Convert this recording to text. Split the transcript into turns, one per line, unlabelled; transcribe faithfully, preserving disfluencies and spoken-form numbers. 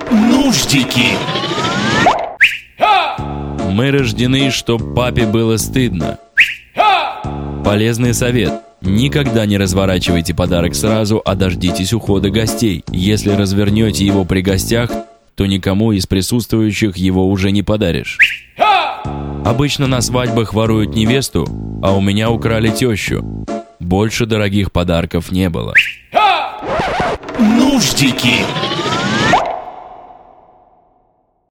Нуждики.
Мы рождены, чтоб папе было стыдно. Полезный совет. Никогда не разворачивайте подарок сразу, а дождитесь ухода гостей. Если развернете его при гостях, то никому из присутствующих его уже не подаришь. Обычно на свадьбах воруют невесту, а у меня украли тещу. Больше дорогих подарков не было.
Нуждики.